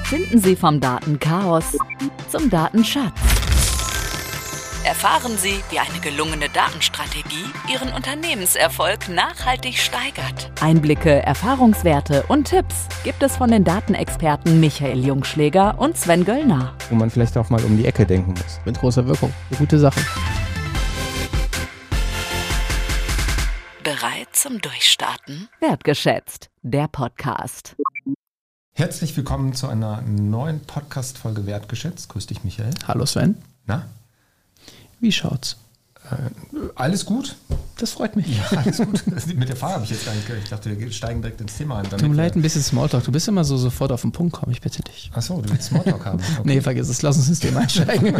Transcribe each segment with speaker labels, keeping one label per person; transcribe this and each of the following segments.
Speaker 1: Finden Sie vom Datenchaos zum Datenschatz. Erfahren Sie, wie eine gelungene Datenstrategie Ihren Unternehmenserfolg nachhaltig steigert. Einblicke, Erfahrungswerte und Tipps gibt es von den Datenexperten Michael Jungschläger und Sven Göllner.
Speaker 2: Wo man vielleicht auch mal um die Ecke denken muss.
Speaker 3: Mit großer Wirkung. Eine gute Sache.
Speaker 1: Bereit zum Durchstarten? Wertgeschätzt, der Podcast.
Speaker 2: Herzlich willkommen zu einer neuen Podcast-Folge Wertgeschätzt. Grüß dich, Michael.
Speaker 3: Hallo Sven.
Speaker 2: Na?
Speaker 3: Wie schaut's?
Speaker 2: Alles gut?
Speaker 3: Das freut mich.
Speaker 2: Ja, alles gut. Mit der Frage habe ich jetzt gar nicht gehört. Ich dachte, wir steigen direkt ins Thema ein.
Speaker 3: Tut mir leid, ein bisschen Smalltalk. Du bist immer so sofort auf den Punkt kommen, ich bitte dich.
Speaker 2: Achso, du willst Smalltalk haben. Okay.
Speaker 3: Nee, vergiss es. Lass uns ins Thema einsteigen.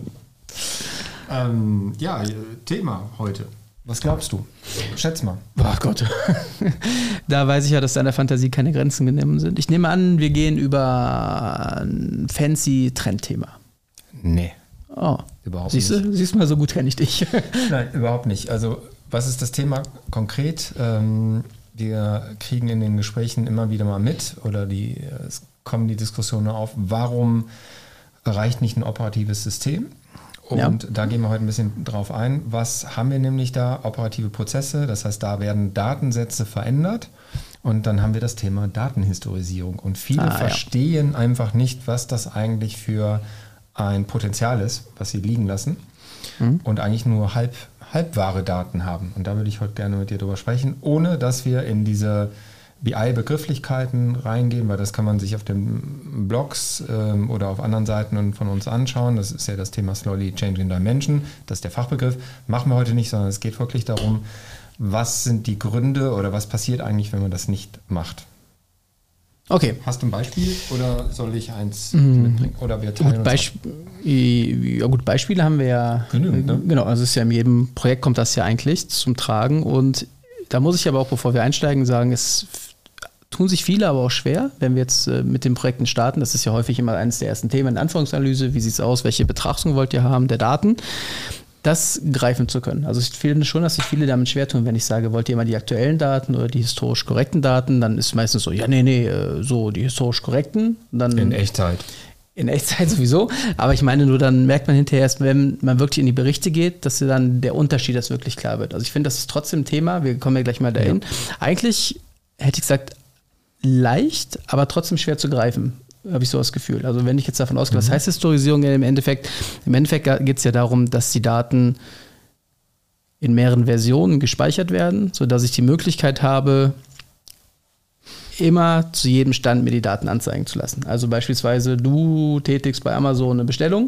Speaker 2: Thema heute. Was glaubst du? Schätz mal.
Speaker 3: Oh Gott. Da weiß ich ja, dass deiner Fantasie keine Grenzen genommen sind. Ich nehme an, wir gehen über ein fancy Trendthema.
Speaker 2: Nee.
Speaker 3: Oh,
Speaker 2: überhaupt
Speaker 3: nicht. Siehst du mal, so gut kenne ich dich.
Speaker 2: Nein, überhaupt nicht. Also, was ist das Thema konkret? Wir kriegen in den Gesprächen immer wieder mal mit oder es kommen die Diskussionen auf, warum reicht nicht ein operatives System? Und da gehen wir heute ein bisschen drauf ein. Was haben wir nämlich da? Operative Prozesse, das heißt, da werden Datensätze verändert und dann haben wir das Thema Datenhistorisierung. Und viele verstehen einfach nicht, was das eigentlich für ein Potenzial ist, was sie liegen lassen und eigentlich nur halbwahre Daten haben. Und da würde ich heute gerne mit dir drüber sprechen, ohne dass wir in diese BI-Begrifflichkeiten reingehen, weil das kann man sich auf den Blogs oder auf anderen Seiten von uns anschauen. Das ist ja das Thema Slowly Changing Dimension, das ist der Fachbegriff. Machen wir heute nicht, sondern es geht wirklich darum, was sind die Gründe oder was passiert eigentlich, wenn man das nicht macht.
Speaker 3: Okay.
Speaker 2: Hast du ein Beispiel oder soll ich eins mitbringen? Oder wir teilen
Speaker 3: gut, Beispiele haben wir ja
Speaker 2: genügend, ne?
Speaker 3: Genau, also es ist ja in jedem Projekt kommt das ja eigentlich zum Tragen und da muss ich aber auch, bevor wir einsteigen, sagen, es tun sich viele aber auch schwer, wenn wir jetzt mit den Projekten starten. Das ist ja häufig immer eines der ersten Themen in der Anforderungsanalyse. Wie sieht es aus? Welche Betrachtung wollt ihr haben der Daten? Das greifen zu können. Also ich finde schon, dass sich viele damit schwer tun, wenn ich sage, wollt ihr immer die aktuellen Daten oder die historisch korrekten Daten, dann ist meistens so, so die historisch korrekten. Dann
Speaker 2: in Echtzeit.
Speaker 3: In Echtzeit sowieso, aber ich meine nur, dann merkt man hinterher erst, wenn man wirklich in die Berichte geht, dass dann der Unterschied das wirklich klar wird. Also ich finde, das ist trotzdem ein Thema, wir kommen ja gleich mal dahin. Ja. Eigentlich hätte ich gesagt, leicht, aber trotzdem schwer zu greifen, habe ich so das Gefühl. Also wenn ich jetzt davon ausgehe, was heißt Historisierung im Endeffekt? Im Endeffekt geht es ja darum, dass die Daten in mehreren Versionen gespeichert werden, sodass ich die Möglichkeit habe, immer zu jedem Stand mir die Daten anzeigen zu lassen. Also beispielsweise du tätigst bei Amazon eine Bestellung,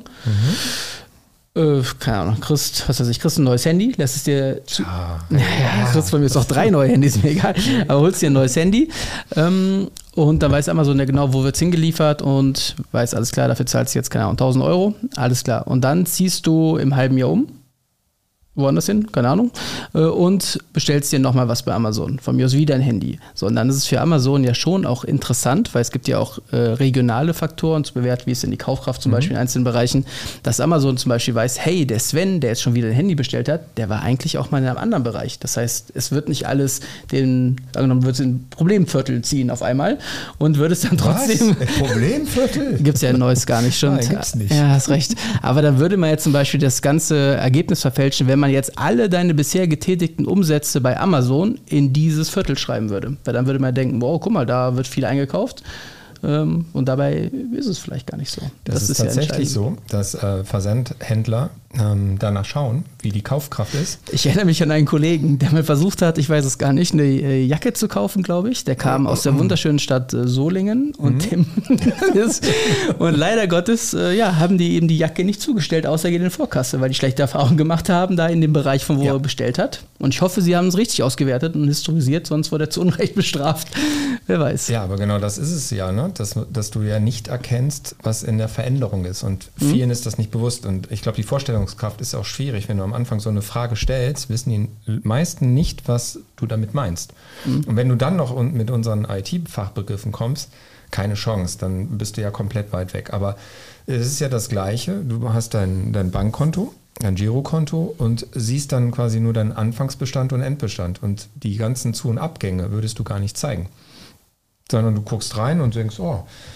Speaker 3: keine Ahnung, kriegst ein neues Handy, lässt es dir kriegst von mir jetzt auch 3 neue Handys, mir egal, aber holst dir ein neues Handy und dann weiß Amazon ja genau, wo wird es hingeliefert und weiß, alles klar, dafür zahlst du jetzt, keine Ahnung, 1.000 Euro, alles klar. Und dann ziehst du im halben Jahr woanders hin, keine Ahnung, und bestellst dir nochmal was bei Amazon. Von mir aus wieder ein Handy. So, und dann ist es für Amazon ja schon auch interessant, weil es gibt ja auch regionale Faktoren zu bewerten, wie ist denn die Kaufkraft zum Beispiel in einzelnen Bereichen, dass Amazon zum Beispiel weiß, hey, der Sven, der jetzt schon wieder ein Handy bestellt hat, der war eigentlich auch mal in einem anderen Bereich. Das heißt, es wird nicht alles angenommen, wird es in Problemviertel ziehen auf einmal und wird es dann trotzdem...
Speaker 2: Was? Problemviertel?
Speaker 3: Gibt es ja ein neues gar nicht schon.
Speaker 2: Nein, gibt's nicht.
Speaker 3: Ja, hast recht. Aber dann würde man jetzt zum Beispiel das ganze Ergebnis verfälschen, wenn man jetzt alle deine bisher getätigten Umsätze bei Amazon in dieses Viertel schreiben würde. Weil dann würde man denken, wow, guck mal, da wird viel eingekauft. Und dabei ist es vielleicht gar nicht so.
Speaker 2: Das ist tatsächlich so, dass Versandhändler danach schauen, wie die Kaufkraft ist.
Speaker 3: Ich erinnere mich an einen Kollegen, der mal versucht hat, ich weiß es gar nicht, eine Jacke zu kaufen, glaube ich. Der kam aus der wunderschönen Stadt Solingen und leider Gottes haben die eben die Jacke nicht zugestellt, außer in Vorkasse, weil die schlechte Erfahrungen gemacht haben, da in dem Bereich, von wo er bestellt hat. Und ich hoffe, sie haben es richtig ausgewertet und historisiert, sonst wurde er zu Unrecht bestraft. Wer weiß.
Speaker 2: Ja, aber genau das ist es ja, ne? Dass du ja nicht erkennst, was in der Veränderung ist. Und vielen ist das nicht bewusst. Und ich glaube, die Vorstellungskraft ist auch schwierig. Wenn du am Anfang so eine Frage stellst, wissen die meisten nicht, was du damit meinst. Und wenn du dann noch mit unseren IT-Fachbegriffen kommst, keine Chance, dann bist du ja komplett weit weg. Aber es ist ja das Gleiche. Du hast dein Bankkonto, dein Girokonto und siehst dann quasi nur deinen Anfangsbestand und Endbestand. Und die ganzen Zu- und Abgänge würdest du gar nicht zeigen. Sondern du guckst rein und denkst,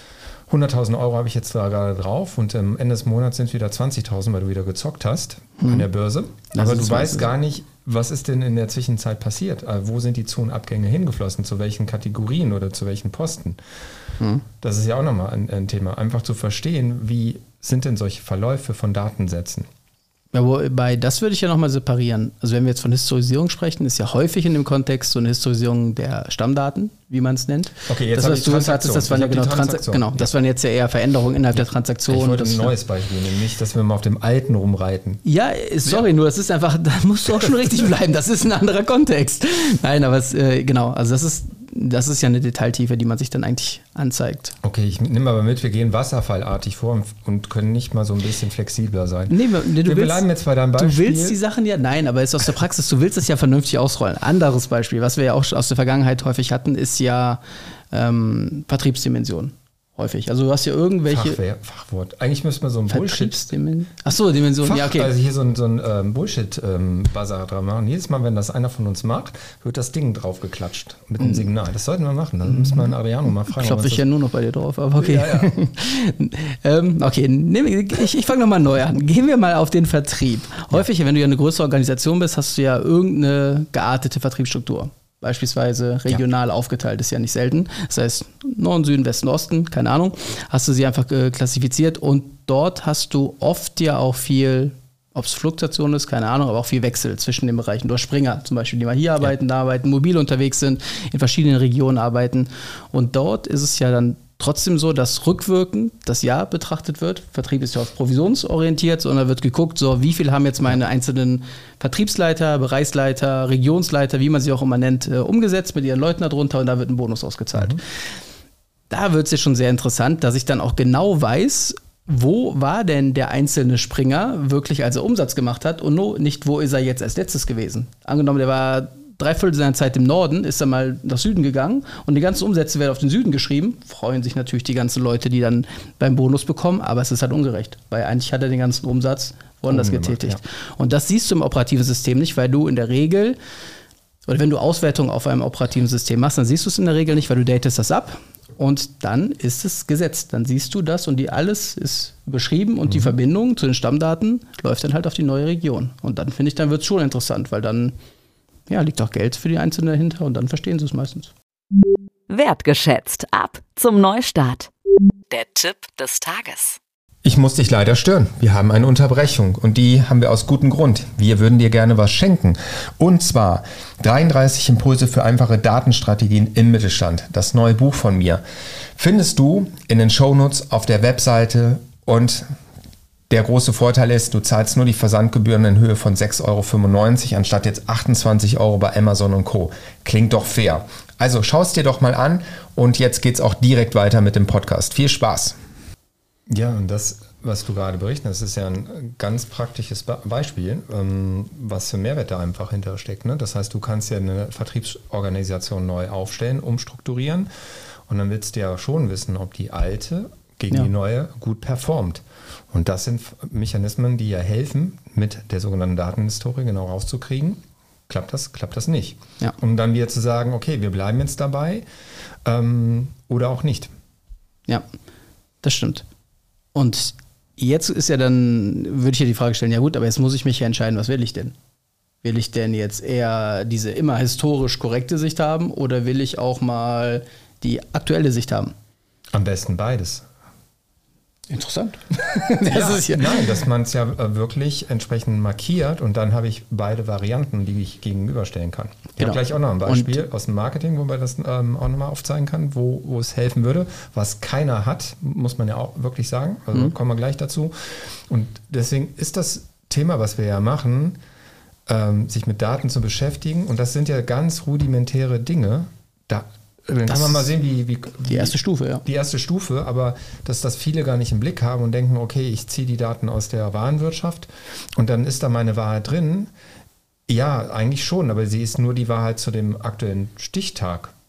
Speaker 2: 100.000 Euro habe ich jetzt da gerade drauf und am Ende des Monats sind es wieder 20.000, weil du wieder gezockt hast an der Börse. Aber du weißt gar nicht, was ist denn in der Zwischenzeit passiert? Wo sind die Zonenabgänge hingeflossen? Zu welchen Kategorien oder zu welchen Posten? Das ist ja auch nochmal ein Thema. Einfach zu verstehen, wie sind denn solche Verläufe von Datensätzen?
Speaker 3: Ja, wobei, das würde ich ja nochmal separieren. Also wenn wir jetzt von Historisierung sprechen, ist ja häufig in dem Kontext so eine Historisierung der Stammdaten, wie man es nennt.
Speaker 2: Okay, jetzt
Speaker 3: das, was du hattest, das waren ja genau Transaktionen. Das waren jetzt ja eher Veränderungen innerhalb der Transaktion. Ich
Speaker 2: wollte ein neues Beispiel nehmen, nicht, dass wir mal auf dem Alten rumreiten.
Speaker 3: Ja, sorry, nur das ist einfach, da musst du auch schon richtig bleiben. Das ist ein anderer Kontext. Nein, aber genau, also das ist ja eine Detailtiefe, die man sich dann eigentlich anzeigt.
Speaker 2: Okay, ich nehme aber mit, wir gehen wasserfallartig vor und können nicht mal so ein bisschen flexibler sein.
Speaker 3: Nee, wir
Speaker 2: bleiben jetzt bei deinem Beispiel.
Speaker 3: Du willst die Sachen ja, nein, aber es ist aus der Praxis, du willst es ja vernünftig ausrollen. Anderes Beispiel, was wir ja auch aus der Vergangenheit häufig hatten, ist ja Vertriebsdimension. Häufig. Also du hast ja irgendwelche...
Speaker 2: Fachwort. Eigentlich müsste man so ein Bullshit...
Speaker 3: Achso, Dimension, ja, okay.
Speaker 2: Also hier so ein Bullshit-Buzzer dran machen. Jedes Mal, wenn das einer von uns macht, wird das Ding drauf geklatscht mit einem Signal. Das sollten wir machen. Dann müssen wir einen Ariano mal fragen.
Speaker 3: Klopfe ich ja nur noch bei dir drauf, aber okay. Ja. Okay, ich fange nochmal neu an. Gehen wir mal auf den Vertrieb. Häufig, wenn du ja eine größere Organisation bist, hast du ja irgendeine geartete Vertriebsstruktur. Beispielsweise regional aufgeteilt, ist ja nicht selten. Das heißt, Norden, Süden, Westen, Osten, keine Ahnung, hast du sie einfach klassifiziert und dort hast du oft ja auch viel, ob es Fluktuation ist, keine Ahnung, aber auch viel Wechsel zwischen den Bereichen. Du hast Springer zum Beispiel, die mal hier arbeiten, da arbeiten, mobil unterwegs sind, in verschiedenen Regionen arbeiten und dort ist es ja dann trotzdem so, dass rückwirkend das Jahr betrachtet wird. Vertrieb ist ja oft provisionsorientiert, sondern wird geguckt, so wie viel haben jetzt meine einzelnen Vertriebsleiter, Bereichsleiter, Regionsleiter, wie man sie auch immer nennt, umgesetzt mit ihren Leuten darunter und da wird ein Bonus ausgezahlt. Da wird es ja schon sehr interessant, dass ich dann auch genau weiß, wo war denn der einzelne Springer wirklich, als er Umsatz gemacht hat und nicht, wo ist er jetzt als letztes gewesen. Angenommen, der war 3/4 seiner Zeit im Norden, ist dann mal nach Süden gegangen und die ganzen Umsätze werden auf den Süden geschrieben. Freuen sich natürlich die ganzen Leute, die dann beim Bonus bekommen, aber es ist halt ungerecht, weil eigentlich hat er den ganzen Umsatz woanders getätigt. Ja. Und das siehst du im operativen System nicht, weil du in der Regel, oder wenn du Auswertungen auf einem operativen System machst, dann siehst du es in der Regel nicht, weil du datest das ab und dann ist es gesetzt. Dann siehst du das und alles ist beschrieben und die Verbindung zu den Stammdaten läuft dann halt auf die neue Region. Und dann finde ich, dann wird es schon interessant, weil dann liegt auch Geld für die Einzelnen dahinter und dann verstehen sie es meistens.
Speaker 1: Wertgeschätzt. Ab zum Neustart. Der Tipp des Tages.
Speaker 2: Ich muss dich leider stören. Wir haben eine Unterbrechung und die haben wir aus gutem Grund. Wir würden dir gerne was schenken. Und zwar 33 Impulse für einfache Datenstrategien im Mittelstand. Das neue Buch von mir. Findest du in den Shownotes auf der Webseite und der große Vorteil ist, du zahlst nur die Versandgebühren in Höhe von 6,95 € anstatt jetzt 28 € bei Amazon und Co. Klingt doch fair. Also schau es dir doch mal an und jetzt geht's auch direkt weiter mit dem Podcast. Viel Spaß! Ja, und das, was du gerade berichtest, ist ja ein ganz praktisches Beispiel, was für Mehrwert da einfach hintersteckt. Ne? Das heißt, du kannst ja eine Vertriebsorganisation neu aufstellen, umstrukturieren und dann willst du ja schon wissen, ob die alte gegen die neue gut performt. Und das sind Mechanismen, die ja helfen, mit der sogenannten Datenhistorie genau rauszukriegen, klappt das nicht. Ja. Um dann wieder zu sagen, okay, wir bleiben jetzt dabei oder auch nicht.
Speaker 3: Ja, das stimmt. Und jetzt ist ja dann, würde ich ja die Frage stellen, ja gut, aber jetzt muss ich mich ja entscheiden, was will ich denn? Will ich denn jetzt eher diese immer historisch korrekte Sicht haben oder will ich auch mal die aktuelle Sicht haben?
Speaker 2: Am besten beides.
Speaker 3: Interessant.
Speaker 2: Nein, dass man es ja wirklich entsprechend markiert und dann habe ich beide Varianten, die ich gegenüberstellen kann. Ich habe gleich auch noch ein Beispiel aus dem Marketing, wo man das auch nochmal aufzeigen kann, wo es helfen würde. Was keiner hat, muss man ja auch wirklich sagen. Also kommen wir gleich dazu. Und deswegen ist das Thema, was wir ja machen, sich mit Daten zu beschäftigen. Und das sind ja ganz rudimentäre Dinge. Dann kann man mal sehen, wie
Speaker 3: die erste Stufe, ja.
Speaker 2: Die erste Stufe, aber dass das viele gar nicht im Blick haben und denken, okay, ich ziehe die Daten aus der Warenwirtschaft und dann ist da meine Wahrheit drin. Ja, eigentlich schon, aber sie ist nur die Wahrheit zu dem aktuellen Stichtag.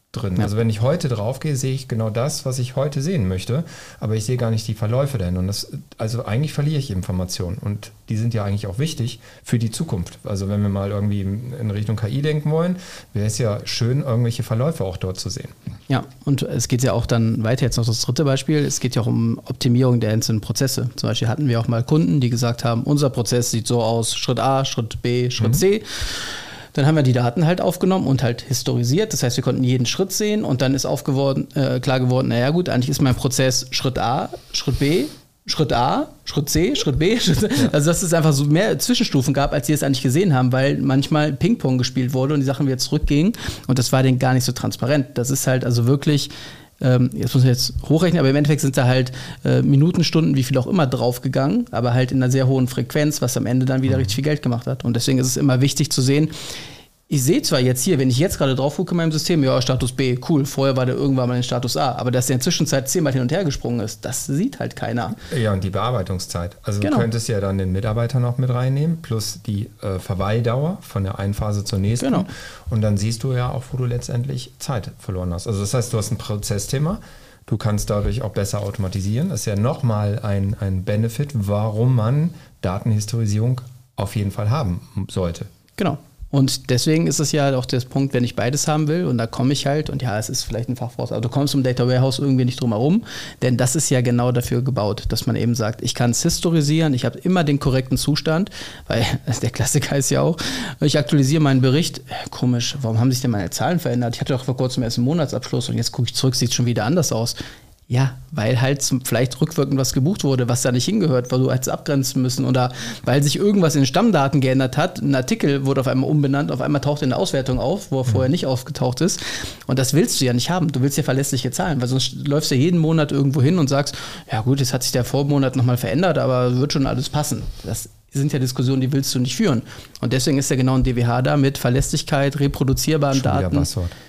Speaker 2: drin.
Speaker 3: Ja.
Speaker 2: Also wenn ich heute draufgehe, sehe ich genau das, was ich heute sehen möchte, aber ich sehe gar nicht die Verläufe dahin. Und also eigentlich verliere ich Informationen und die sind ja eigentlich auch wichtig für die Zukunft. Also wenn wir mal irgendwie in Richtung KI denken wollen, wäre es ja schön, irgendwelche Verläufe auch dort zu sehen.
Speaker 3: Ja, und es geht ja auch dann weiter, jetzt noch das dritte Beispiel, es geht ja auch um Optimierung der einzelnen Prozesse. Zum Beispiel hatten wir auch mal Kunden, die gesagt haben, unser Prozess sieht so aus, Schritt A, Schritt B, Schritt C. Dann haben wir die Daten halt aufgenommen und halt historisiert. Das heißt, wir konnten jeden Schritt sehen und dann ist klar geworden, naja gut, eigentlich ist mein Prozess Schritt A, Schritt B, Schritt A, Schritt C, Schritt B. Also dass es einfach so mehr Zwischenstufen gab, als sie es eigentlich gesehen haben, weil manchmal Ping-Pong gespielt wurde und die Sachen wieder zurückgingen und das war denen gar nicht so transparent. Das ist halt also wirklich... Jetzt muss ich jetzt hochrechnen, aber im Endeffekt sind da halt Minuten, Stunden, wie viel auch immer draufgegangen, aber halt in einer sehr hohen Frequenz, was am Ende dann wieder richtig viel Geld gemacht hat. Und deswegen ist es immer wichtig zu sehen, ich sehe zwar jetzt hier, wenn ich jetzt gerade drauf gucke in meinem System, ja, Status B, cool, vorher war der irgendwann mal in Status A, aber dass der in der Zwischenzeit 10-mal hin und her gesprungen ist, das sieht halt keiner.
Speaker 2: Ja, und die Bearbeitungszeit. Also du könntest ja dann den Mitarbeiter noch mit reinnehmen, plus die Verweildauer von der einen Phase zur nächsten.
Speaker 3: Genau.
Speaker 2: Und dann siehst du ja auch, wo du letztendlich Zeit verloren hast. Also das heißt, du hast ein Prozessthema, du kannst dadurch auch besser automatisieren. Das ist ja nochmal ein Benefit, warum man Datenhistorisierung auf jeden Fall haben sollte.
Speaker 3: Genau. Und deswegen ist es ja auch der Punkt, wenn ich beides haben will, und da komme ich halt, und ja, es ist vielleicht ein Fachwort, aber du kommst um Data Warehouse irgendwie nicht drum herum, denn das ist ja genau dafür gebaut, dass man eben sagt, ich kann es historisieren, ich habe immer den korrekten Zustand, weil der Klassiker ist ja auch, ich aktualisiere meinen Bericht, komisch, warum haben sich denn meine Zahlen verändert? Ich hatte doch vor kurzem erst einen Monatsabschluss und jetzt gucke ich zurück, sieht es schon wieder anders aus. Ja, weil halt vielleicht rückwirkend was gebucht wurde, was da nicht hingehört, weil du halt abgrenzen müssen oder weil sich irgendwas in den Stammdaten geändert hat. Ein Artikel wurde auf einmal umbenannt, auf einmal taucht in der Auswertung auf, wo er vorher nicht aufgetaucht ist. Und das willst du ja nicht haben. Du willst ja verlässliche Zahlen, weil sonst läufst du ja jeden Monat irgendwo hin und sagst, ja gut, jetzt hat sich der Vormonat nochmal verändert, aber wird schon alles passen. Das sind ja Diskussionen, die willst du nicht führen. Und deswegen ist ja genau ein DWH da mit Verlässlichkeit, reproduzierbaren Daten.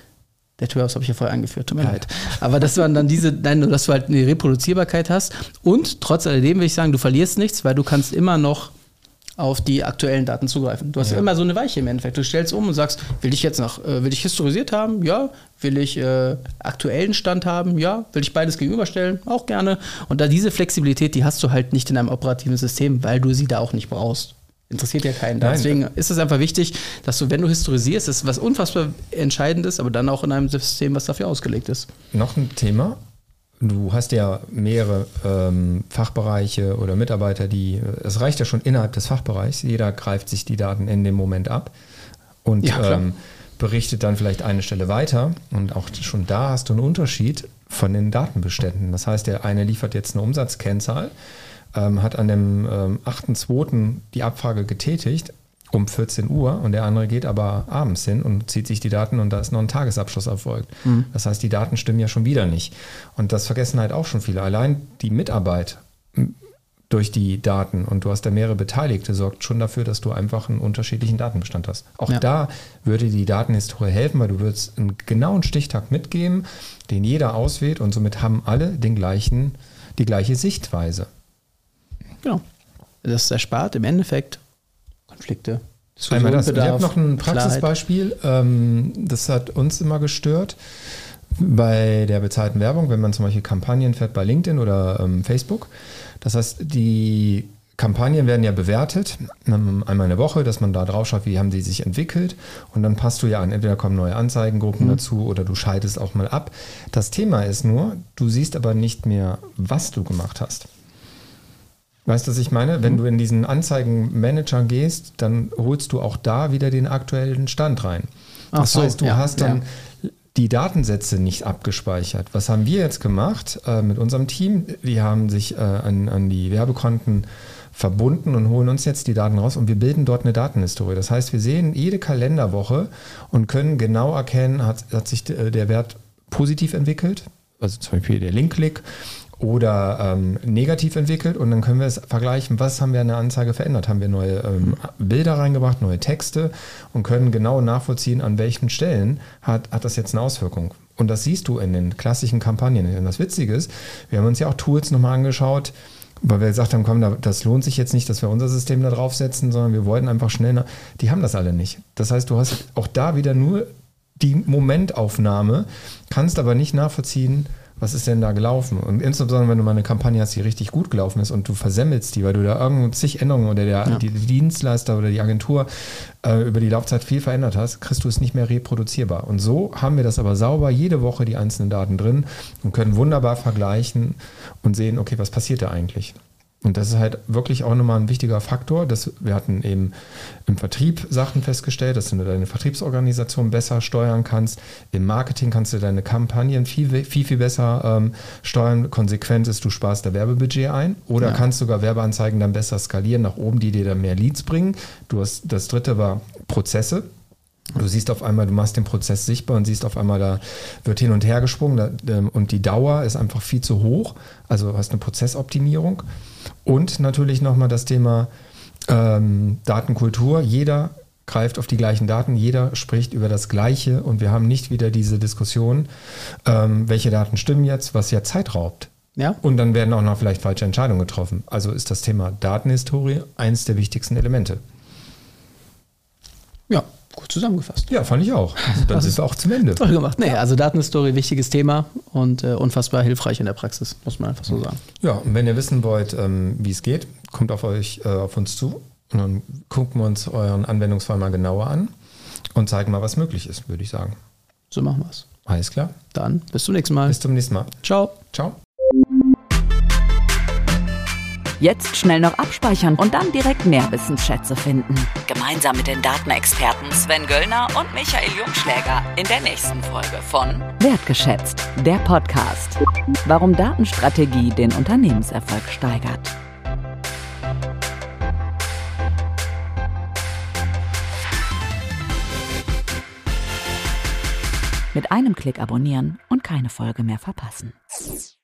Speaker 3: Data Warehouse habe ich ja vorher angeführt, tut mir leid. Aber dass du dann dass du halt eine Reproduzierbarkeit hast und trotz alledem will ich sagen, du verlierst nichts, weil du kannst immer noch auf die aktuellen Daten zugreifen. Du hast immer so eine Weiche im Endeffekt. Du stellst um und sagst, will ich historisiert haben? Ja. Will ich aktuellen Stand haben? Ja. Will ich beides gegenüberstellen? Auch gerne. Und da diese Flexibilität, die hast du halt nicht in einem operativen System, weil du sie da auch nicht brauchst. Interessiert ja keinen.
Speaker 2: Nein.
Speaker 3: Deswegen ist es einfach wichtig, dass du, wenn du historisierst, das ist was unfassbar Entscheidendes, aber dann auch in einem System, was dafür ausgelegt ist.
Speaker 2: Noch ein Thema. Du hast ja mehrere Fachbereiche oder Mitarbeiter, es reicht ja schon innerhalb des Fachbereichs, jeder greift sich die Daten in dem Moment ab und berichtet dann vielleicht eine Stelle weiter und auch schon da hast du einen Unterschied von den Datenbeständen. Das heißt, der eine liefert jetzt eine Umsatzkennzahl, hat an dem 8.2. die Abfrage getätigt um 14 Uhr und der andere geht aber abends hin und zieht sich die Daten und da ist noch ein Tagesabschluss erfolgt. Das heißt, die Daten stimmen ja schon wieder nicht. Und das vergessen halt auch schon viele. Allein die Mitarbeit durch die Daten und du hast da mehrere Beteiligte, sorgt schon dafür, dass du einfach einen unterschiedlichen Datenbestand hast. Auch da würde die Datenhistorie helfen, weil du würdest einen genauen Stichtag mitgeben, den jeder auswählt und somit haben alle die gleiche Sichtweise.
Speaker 3: Genau. Das erspart im Endeffekt Konflikte.
Speaker 2: Einmal das. Ich habe noch ein Praxisbeispiel. Das hat uns immer gestört bei der bezahlten Werbung, wenn man zum Beispiel Kampagnen fährt bei LinkedIn oder Facebook. Das heißt, die Kampagnen werden ja bewertet, einmal in der Woche, dass man da drauf schaut, wie haben die sich entwickelt und dann passt du ja an, entweder kommen neue Anzeigengruppen dazu oder du schaltest auch mal ab. Das Thema ist nur, du siehst aber nicht mehr, was du gemacht hast. Weißt du, was ich meine? Wenn du in diesen Anzeigenmanager gehst, dann holst du auch da wieder den aktuellen Stand rein. Das heißt, du hast dann die Datensätze nicht abgespeichert. Was haben wir jetzt gemacht mit unserem Team? Wir haben sich an die Werbekonten verbunden und holen uns jetzt die Daten raus und wir bilden dort eine Datenhistorie. Das heißt, wir sehen jede Kalenderwoche und können genau erkennen, hat sich der Wert positiv entwickelt, also zum Beispiel der Link-Klick, oder negativ entwickelt und dann können wir es vergleichen, was haben wir an der Anzeige verändert. Haben wir neue Bilder reingebracht, neue Texte und können genau nachvollziehen, an welchen Stellen hat das jetzt eine Auswirkung. Und das siehst du in den klassischen Kampagnen. Und das Witzige ist, wir haben uns ja auch Tools nochmal angeschaut, weil wir gesagt haben, komm, das lohnt sich jetzt nicht, dass wir unser System da draufsetzen, sondern wir wollten einfach schnell, die haben das alle nicht. Das heißt, du hast auch da wieder nur die Momentaufnahme, kannst aber nicht nachvollziehen, was ist denn da gelaufen? Und insbesondere, wenn du mal eine Kampagne hast, die richtig gut gelaufen ist und du versemmelst die, weil du da irgendwo zig Änderungen oder die Dienstleister oder die Agentur über die Laufzeit viel verändert hast, kriegst du es nicht mehr reproduzierbar. Und so haben wir das aber sauber jede Woche die einzelnen Daten drin und können wunderbar vergleichen und sehen, okay, was passiert da eigentlich? Und das ist halt wirklich auch nochmal ein wichtiger Faktor. Wir hatten eben im Vertrieb Sachen festgestellt, dass du deine Vertriebsorganisation besser steuern kannst. Im Marketing kannst du deine Kampagnen viel besser steuern. Konsequent ist, du sparst da Werbebudget ein oder kannst sogar Werbeanzeigen dann besser skalieren nach oben, die dir dann mehr Leads bringen. Das dritte war Prozesse. Du siehst auf einmal, du machst den Prozess sichtbar und siehst auf einmal, da wird hin und her gesprungen und die Dauer ist einfach viel zu hoch. Also du hast eine Prozessoptimierung. Und natürlich nochmal das Thema Datenkultur. Jeder greift auf die gleichen Daten, jeder spricht über das Gleiche und wir haben nicht wieder diese Diskussion, welche Daten stimmen jetzt, was ja Zeit raubt. Ja. Und dann werden auch noch vielleicht falsche Entscheidungen getroffen. Also ist das Thema Datenhistorie eines der wichtigsten Elemente.
Speaker 3: Ja. Gut zusammengefasst.
Speaker 2: Ja, fand ich auch. Dann sind wir auch zum Ende.
Speaker 3: Toll gemacht. Nee, also Datenhistorie, wichtiges Thema und unfassbar hilfreich in der Praxis, muss man einfach so sagen.
Speaker 2: Ja, und wenn ihr wissen wollt, wie es geht, kommt auf uns zu und dann gucken wir uns euren Anwendungsfall mal genauer an und zeigen mal, was möglich ist, würde ich sagen.
Speaker 3: So machen wir es.
Speaker 2: Alles klar.
Speaker 3: Dann bis zum nächsten Mal.
Speaker 2: Bis zum nächsten Mal.
Speaker 3: Ciao.
Speaker 2: Ciao.
Speaker 1: Jetzt schnell noch abspeichern und dann direkt mehr Wissensschätze finden. Gemeinsam mit den Datenexperten Sven Göllner und Michael Jungschläger in der nächsten Folge von Wertgeschätzt, der Podcast. Warum Datenstrategie den Unternehmenserfolg steigert. Mit einem Klick abonnieren und keine Folge mehr verpassen.